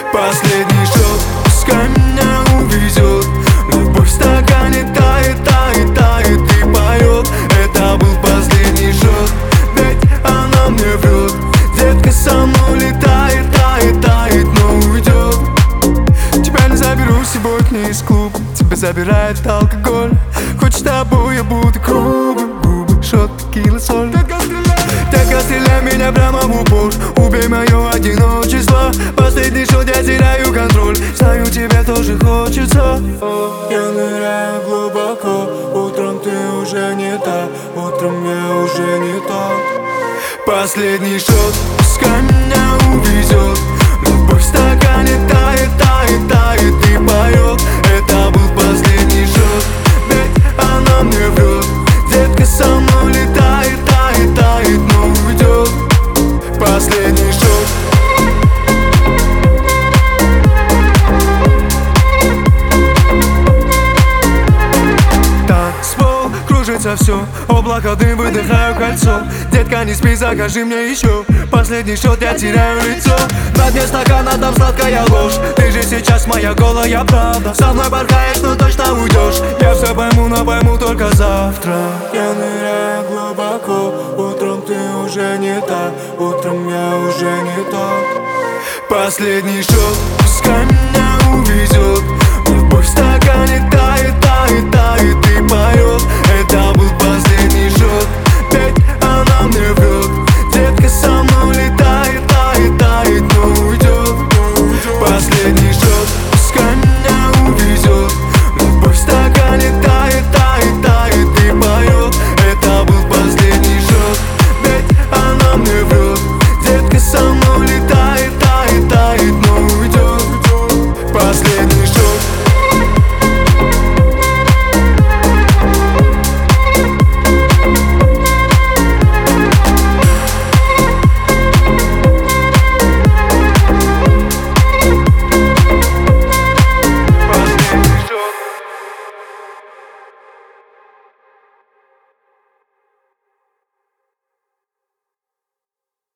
Последний шот, пускай меня увезет. Любовь в стакане тает, тает, тает и поет. Это был последний шот, ведь она мне врет. Детка со мной летает, тает, тает, но уйдет. Тебя не заберу с собой к ней из клуба. Тебя забирает алкоголь. Хочешь с тобой, я буду грубым. Губы, шот, текила, соль. Детка, стреляй меня прямо в упор. Убей мое одиночество. Последний шот, я теряю контроль. Знаю, тебе тоже хочется. Я ныряю глубоко. Утром ты уже не та. Утром я уже не тот. Последний шот, пускай меня увезет. Любовь в стакане тает, тает, тает и поет. Это был последний шот, ведь она мне врет. Детка со мной летает, тает, тает, но уйдет. Последний шот. Танцпол, кружится все. Облако дым, выдыхаю кольцо. Детка, не спи, закажи мне еще. Последний шот, я теряю лицо. На дне стакана там сладкая ложь. Ты же сейчас моя голая правда. Со мной порхаешь, но точно уйдешь. Я все пойму, но пойму только завтра. Я ныряю глубоко. Утром ты уже не та. Утром я уже не тот. Последний шот, пускай меня увезет.